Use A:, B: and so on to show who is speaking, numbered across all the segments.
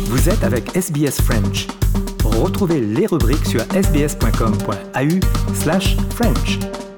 A: Vous êtes avec SBS French. Retrouvez les rubriques sur sbs.com.au/French.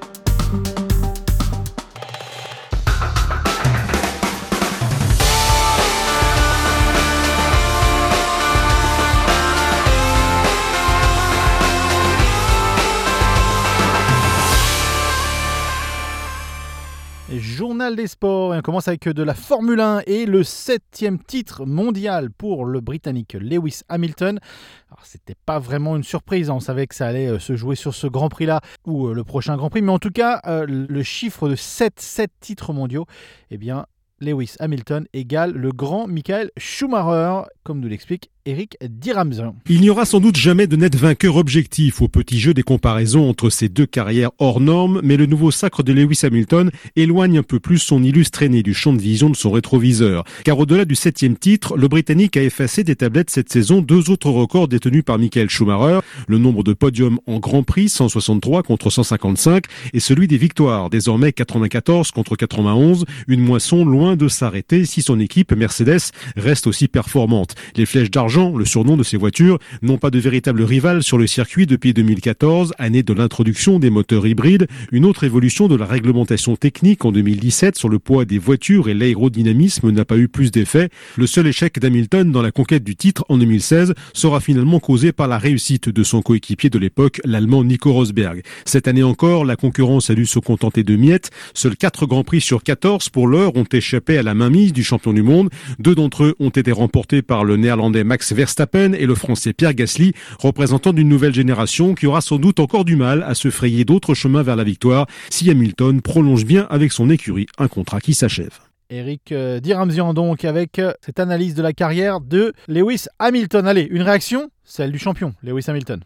B: Journal des sports, et on commence avec de la Formule 1 et le 7e titre mondial pour le Britannique Lewis Hamilton. Alors, c'était pas vraiment une surprise, on savait que ça allait se jouer sur ce Grand Prix-là ou le prochain Grand Prix, mais en tout cas, le chiffre de 7 titres mondiaux, eh bien, Lewis Hamilton égale le grand Michael Schumacher, comme nous l'explique Eric Diramzian.
C: Il n'y aura sans doute jamais de net vainqueur objectif au petit jeu des comparaisons entre ces deux carrières hors normes, mais le nouveau sacre de Lewis Hamilton éloigne un peu plus son illustre aîné du champ de vision de son rétroviseur. Car au-delà du 7e titre, le Britannique a effacé des tablettes cette saison 2 autres records détenus par Michael Schumacher, le nombre de podiums en Grand Prix, 163 contre 155, et celui des victoires, désormais 94 contre 91, une moisson loin de s'arrêter si son équipe Mercedes reste aussi performante. Les flèches d'argent, le surnom de ces voitures, n'ont pas de véritable rival sur le circuit depuis 2014, année de l'introduction des moteurs hybrides, une autre évolution de la réglementation technique en 2017 sur le poids des voitures et l'aérodynamisme n'a pas eu plus d'effet. Le seul échec d'Hamilton dans la conquête du titre en 2016 sera finalement causé par la réussite de son coéquipier de l'époque, l'Allemand Nico Rosberg. Cette année encore, la concurrence a dû se contenter de miettes. Seuls 4 Grands Prix sur 14 pour l'heure ont échappé à la mainmise du champion du monde. 2 d'entre eux ont été remportés par le néerlandais Max Verstappen et le français Pierre Gasly, représentant d'une nouvelle génération qui aura sans doute encore du mal à se frayer d'autres chemins vers la victoire si Hamilton prolonge bien avec son écurie un contrat qui s'achève.
B: Eric Diramzian donc avec cette analyse de la carrière de Lewis Hamilton. Allez, une réaction, celle du champion Lewis Hamilton.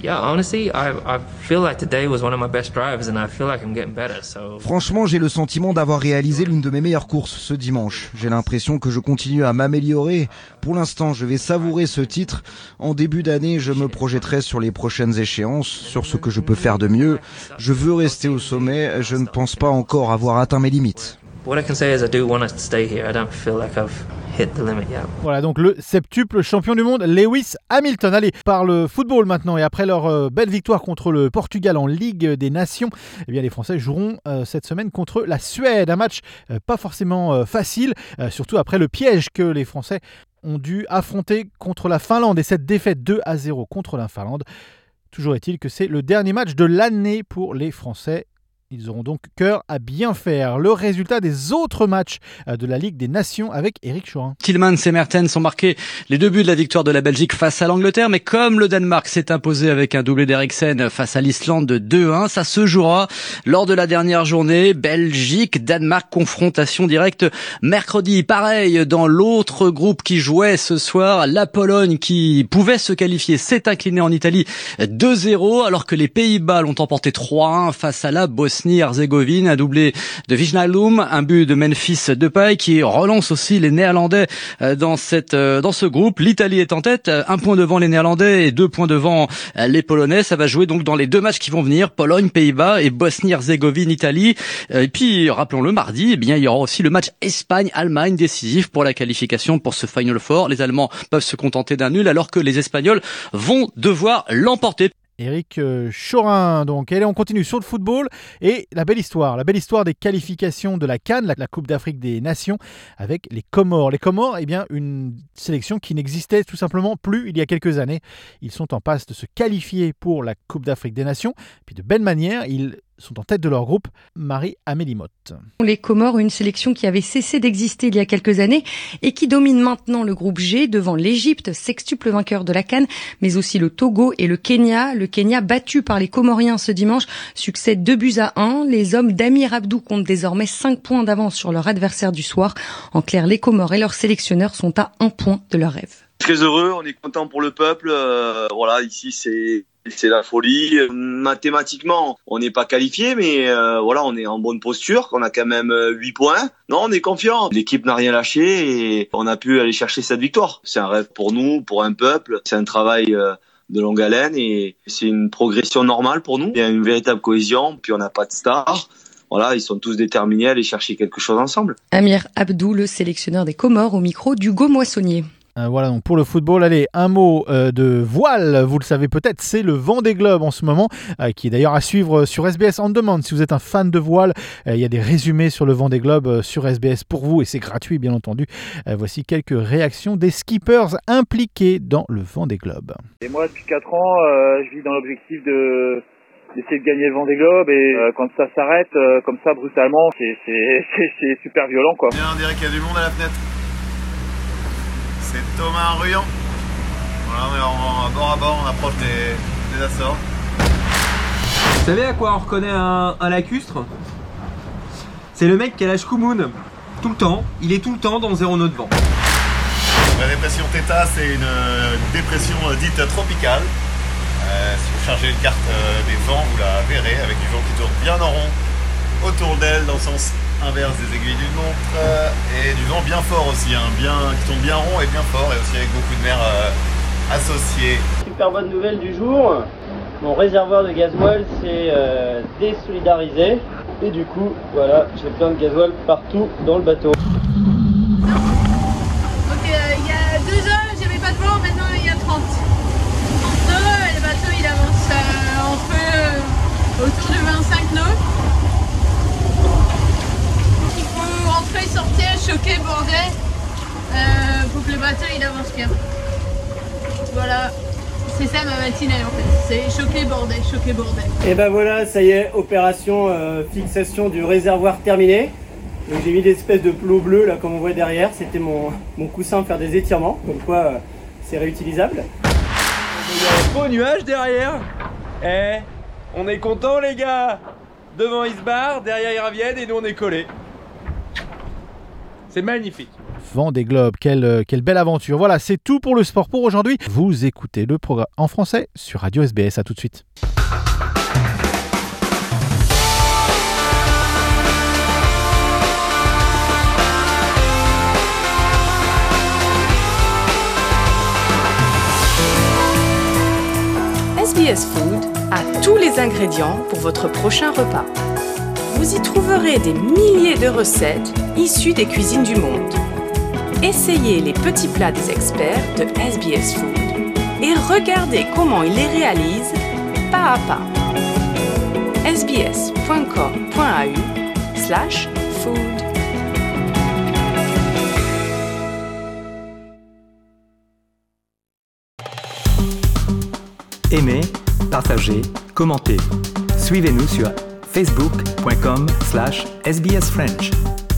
D: Franchement, j'ai le sentiment d'avoir réalisé l'une de mes meilleures courses ce dimanche. J'ai l'impression que je continue à m'améliorer. Pour l'instant, je vais savourer ce titre. En début d'année, je me projetterai sur les prochaines échéances, sur ce que je peux faire de mieux. Je veux rester au sommet. Je ne pense pas encore avoir atteint mes limites.
B: Voilà donc le septuple champion du monde Lewis Hamilton. Allez, par le football maintenant, et après leur belle victoire contre le Portugal en Ligue des Nations, eh bien les Français joueront cette semaine contre la Suède. Un match pas forcément facile, surtout après le piège que les Français ont dû affronter contre la Finlande et cette défaite 2-0 contre la Finlande. Toujours est-il que c'est le dernier match de l'année pour les Français. Ils auront donc cœur à bien faire. Le résultat des autres matchs de la Ligue des Nations avec Éric Chorin.
E: Tillmans et Mertens ont marqué les 2 buts de la victoire de la Belgique face à l'Angleterre, mais comme le Danemark s'est imposé avec un doublé d'Eriksen face à l'Islande de 2-1, ça se jouera lors de la dernière journée. Belgique-Danemark, confrontation directe mercredi. Pareil, dans l'autre groupe qui jouait ce soir, la Pologne qui pouvait se qualifier s'est inclinée en Italie 2-0, alors que les Pays-Bas l'ont emporté 3-1 face à la Bosnie-Herzégovine, un doublé de Wijnaldum, un but de Memphis Depay qui relance aussi les Néerlandais dans ce groupe. L'Italie est en tête, 1 point devant les Néerlandais et 2 points devant les Polonais. Ça va jouer donc dans les 2 matchs qui vont venir, Pologne, Pays-Bas et Bosnie-Herzégovine, Italie. Et puis, rappelons-le, mardi, eh bien, il y aura aussi le match Espagne-Allemagne décisif pour la qualification pour ce Final Four. Les Allemands peuvent se contenter d'un nul alors que les Espagnols vont devoir l'emporter.
B: Éric Chorin, donc. Et là, on continue sur le football et la belle histoire des qualifications de la CAN, la Coupe d'Afrique des Nations, avec les Comores. Les Comores, eh bien, une sélection qui n'existait tout simplement plus il y a quelques années. Ils sont en passe de se qualifier pour la Coupe d'Afrique des Nations, puis de belle manière, ils sont en tête de leur groupe, Marie-Amélie Motte.
F: Les Comores, une sélection qui avait cessé d'exister il y a quelques années et qui domine maintenant le groupe G devant l'Égypte, sextuple vainqueur de la CAN, mais aussi le Togo et le Kenya. Le Kenya battu par les Comoriens ce dimanche, succès 2-1. Les hommes d'Amir Abdou comptent désormais 5 points d'avance sur leur adversaire du soir. En clair, les Comores et leurs sélectionneurs sont à 1 point de leur rêve.
G: Très heureux, on est content pour le peuple. Voilà, ici c'est la folie. Mathématiquement, on n'est pas qualifié, mais voilà, on est en bonne posture. On a quand même 8 points. Non, on est confiant. L'équipe n'a rien lâché et on a pu aller chercher cette victoire. C'est un rêve pour nous, pour un peuple. C'est un travail de longue haleine et c'est une progression normale pour nous. Il y a une véritable cohésion, puis on n'a pas de stars. Voilà, ils sont tous déterminés à aller chercher quelque chose ensemble.
F: Amir Abdou, le sélectionneur des Comores, au micro d'Hugo Moissonnier.
B: Voilà donc pour le football. Allez, un mot de voile, vous le savez peut-être, c'est le Vendée Globe en ce moment, qui est d'ailleurs à suivre sur SBS On Demand. Si vous êtes un fan de voile, il y a des résumés sur le Vendée Globe sur SBS pour vous et c'est gratuit bien entendu. Voici quelques réactions des skippers impliqués dans le Vendée Globe.
H: Et moi depuis 4 ans, je vis dans l'objectif d'essayer de gagner le Vendée Globe et quand ça s'arrête comme ça brutalement, c'est super violent quoi.
I: Bien, on dirait qu'il y a du monde à la fenêtre. C'est Thomas Ruyant. Voilà, on est bord à bord, on approche des Açores.
J: Vous savez à quoi on reconnaît un lacustre? C'est le mec qui a la Shkumun. Tout le temps, il est tout le temps dans 0 nœud de vent.
I: La dépression Theta, c'est une dépression dite tropicale. Si vous chargez une carte des vents, vous la verrez avec du vent qui tourne bien en rond autour d'elle dans le sens inverse des aiguilles d'une montre et du vent bien fort aussi, qui tourne bien rond et bien fort et aussi avec beaucoup de mer associée.
K: Super bonne nouvelle du jour, mon réservoir de gasoil s'est désolidarisé et du coup voilà, j'ai plein de gasoil partout dans le bateau.
L: Donc il y a 2 heures j'avais pas de vent, maintenant il y a 30 nœuds et le bateau il avance autour de 25 nœuds. Rentrer, sortir, choquer, border pour que le bateau il avance bien. Voilà, c'est ça ma matinée en fait, c'est choquer, border, choquer, border.
K: Et ben voilà, ça y est, opération fixation du réservoir terminée. Donc j'ai mis des espèces de plots bleus là comme on voit derrière, c'était mon coussin pour faire des étirements, comme quoi c'est réutilisable.
J: Il y a un beau nuage derrière. On est content les gars. Devant ils se barrent, derrière ils reviennent et nous on est collés. C'est magnifique.
B: Vendée Globe, quelle belle aventure. Voilà, c'est tout pour le sport pour aujourd'hui. Vous écoutez le programme en français sur Radio SBS. À tout de suite.
M: SBS Food a tous les ingrédients pour votre prochain repas. Vous y trouverez des milliers de recettes issues des cuisines du monde. Essayez les petits plats des experts de SBS Food et regardez comment ils les réalisent pas à pas. sbs.com.au/food.
A: Aimez, partagez, commentez. Suivez-nous sur facebook.com/sbsfrench.